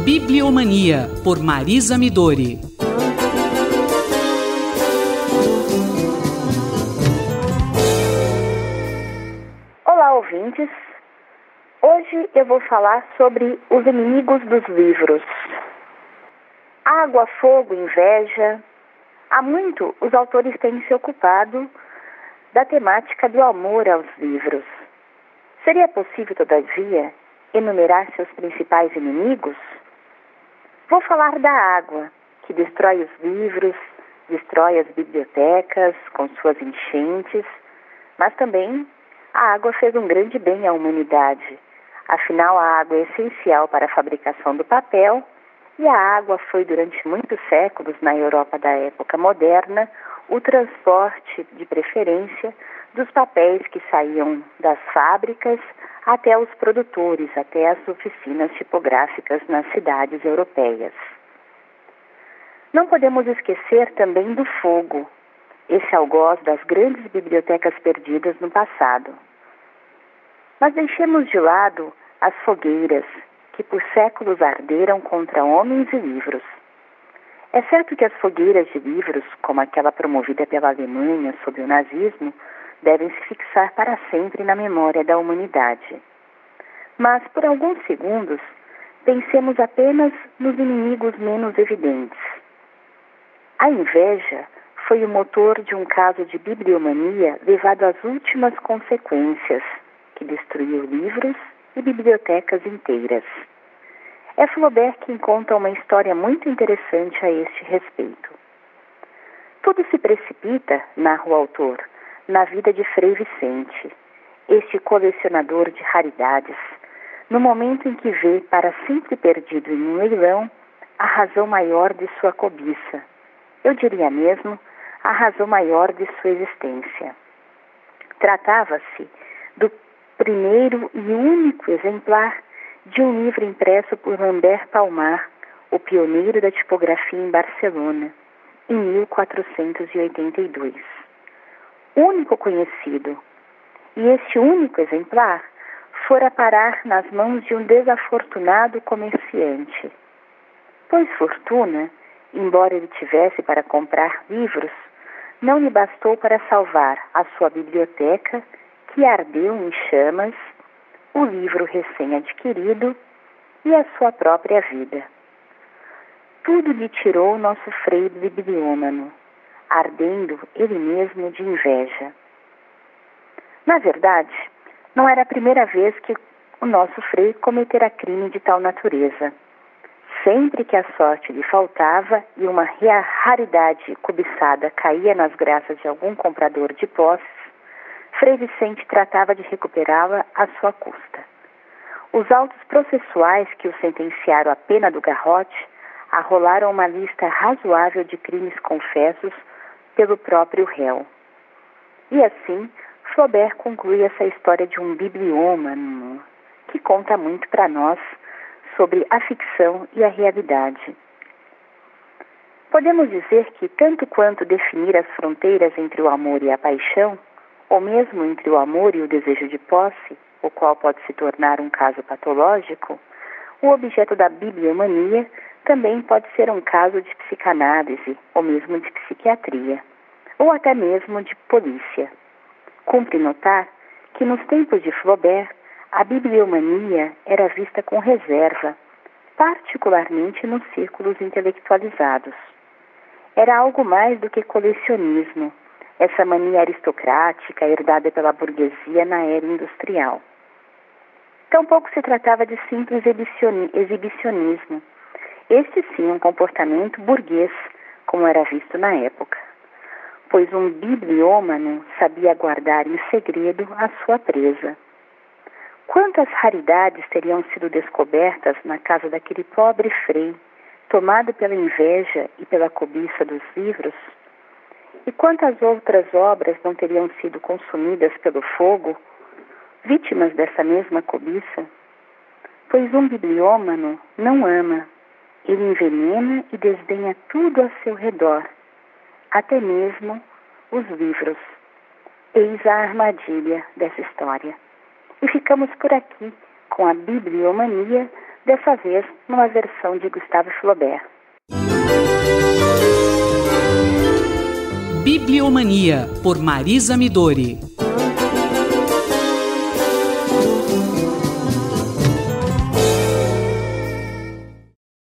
Bibliomania, por Marisa Midori. Olá, ouvintes. Hoje eu vou falar sobre os inimigos dos livros. Água, fogo, inveja. Há muito os autores têm se ocupado da temática do amor aos livros. Seria possível, todavia, enumerar seus principais inimigos? Vou falar da água, que destrói os livros, destrói as bibliotecas com suas enchentes, mas também a água fez um grande bem à humanidade. Afinal, a água é essencial para a fabricação do papel e a água foi, durante muitos séculos, na Europa da época moderna, o transporte de preferência dos papéis que saíam das fábricas até os produtores, até as oficinas tipográficas nas cidades europeias. Não podemos esquecer também do fogo, esse algoz das grandes bibliotecas perdidas no passado. Mas deixemos de lado as fogueiras, que por séculos arderam contra homens e livros. É certo que as fogueiras de livros, como aquela promovida pela Alemanha sob o nazismo, devem se fixar para sempre na memória da humanidade. Mas, por alguns segundos, pensemos apenas nos inimigos menos evidentes. A inveja foi o motor de um caso de bibliomania levado às últimas consequências, que destruiu livros e bibliotecas inteiras. É Flaubert quem conta uma história muito interessante a este respeito. Tudo se precipita, narra o autor, na vida de Frei Vicente, este colecionador de raridades, no momento em que vê, para sempre perdido em um leilão, a razão maior de sua cobiça. Eu diria mesmo, a razão maior de sua existência. Tratava-se do primeiro e único exemplar de um livro impresso por Lambert Palmar, o pioneiro da tipografia em Barcelona, em 1482. Único conhecido. E este único exemplar fora parar nas mãos de um desafortunado comerciante. Pois fortuna, embora ele tivesse para comprar livros, não lhe bastou para salvar a sua biblioteca, que ardeu em chamas, o livro recém-adquirido e a sua própria vida. Tudo lhe tirou nosso Frei bibliômano, ardendo ele mesmo de inveja. Na verdade, não era a primeira vez que o nosso Frei cometera crime de tal natureza. Sempre que a sorte lhe faltava e uma raridade cobiçada caía nas graças de algum comprador de posses, Frei Vicente tratava de recuperá-la à sua custa. Os autos processuais que o sentenciaram à pena do garrote arrolaram uma lista razoável de crimes confessos pelo próprio réu. E assim, Flaubert conclui essa história de um bibliômano, que conta muito para nós sobre a ficção e a realidade. Podemos dizer que, tanto quanto definir as fronteiras entre o amor e a paixão, ou mesmo entre o amor e o desejo de posse, o qual pode se tornar um caso patológico, o objeto da bibliomania também pode ser um caso de psicanálise, ou mesmo de psiquiatria, ou até mesmo de polícia. Cumpre notar que nos tempos de Flaubert, a bibliomania era vista com reserva, particularmente nos círculos intelectualizados. Era algo mais do que colecionismo, essa mania aristocrática herdada pela burguesia na era industrial. Tampouco se tratava de simples exibicionismo. Este sim um comportamento burguês, como era visto na época, pois um bibliômano sabia guardar em segredo a sua presa. Quantas raridades teriam sido descobertas na casa daquele pobre frei, tomado pela inveja e pela cobiça dos livros? E quantas outras obras não teriam sido consumidas pelo fogo, vítimas dessa mesma cobiça? Pois um bibliômano não ama, ele envenena e desdenha tudo a seu redor, até mesmo os livros. Eis a armadilha dessa história. E ficamos por aqui com a bibliomania dessa vez numa versão de Gustave Flaubert. Bibliomania, por Marisa Midori.